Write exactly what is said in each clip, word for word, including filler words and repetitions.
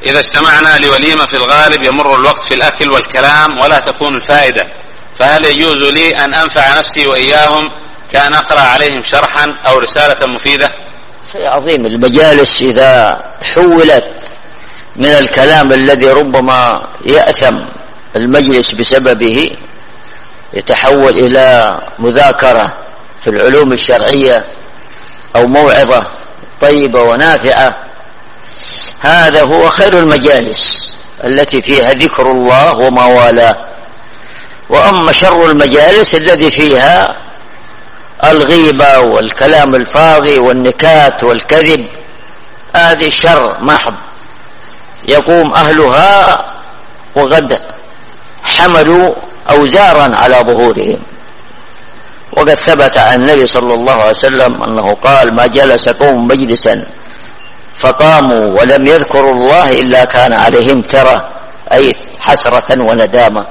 إذا استمعنا لوليمة في الغالب يمر الوقت في الأكل والكلام ولا تكون الفائدة، فهل يجوز لي أن أنفع نفسي وإياهم كأن أقرأ عليهم شرحا أو رسالة مفيدة؟ شيء عظيم. المجالس إذا حولت من الكلام الذي ربما يأثم المجلس بسببه يتحول إلى مذاكرة في العلوم الشرعية أو موعظة طيبة ونافعة، هذا هو خير المجالس التي فيها ذكر الله وما والاه. وأما شر المجالس الذي فيها الغيبة والكلام الفاضي والنكات والكذب، هذه شر محض يقوم أهلها وقد حملوا أوزارا على ظهورهم. وقد ثبت عن النبي صلى الله عليه وسلم أنه قال: ما جلس قوم مجلسا فقاموا ولم يذكروا الله إلا كان عليهم ترى، أي حسرة وندامة.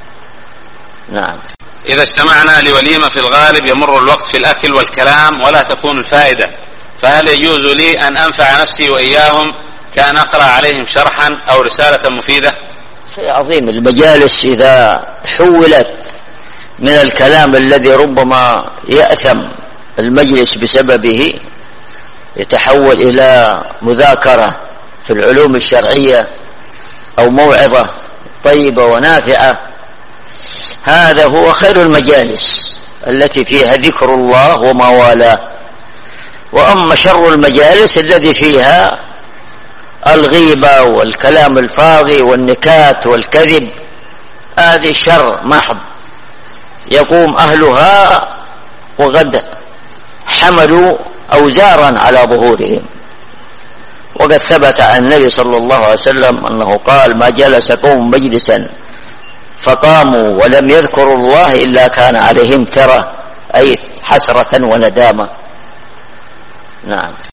نعم. إذا استمعنا لوليمة في الغالب يمر الوقت في الأكل والكلام ولا تكون الفائدة، فهل يجوز لي أن أنفع نفسي وإياهم كأن أقرأ عليهم شرحا أو رسالة مفيدة؟ شيء عظيم. المجالس إذا حولت من الكلام الذي ربما يأثم المجلس بسببه يتحول إلى مذاكرة في العلوم الشرعية أو موعظة طيبة ونافعة، هذا هو خير المجالس التي فيها ذكر الله وما والاه. وأما شر المجالس الذي فيها الغيبة والكلام الفاضي والنكات والكذب، هذه شر محض يقوم أهلها وقد حملوا أوزارا على ظهورهم. وقد ثبت عن النبي صلى الله عليه وسلم أنه قال: ما جلس قوم مجلسا فقاموا ولم يذكروا الله إلا كان عليهم ترى، أي حسرة وندامة. نعم.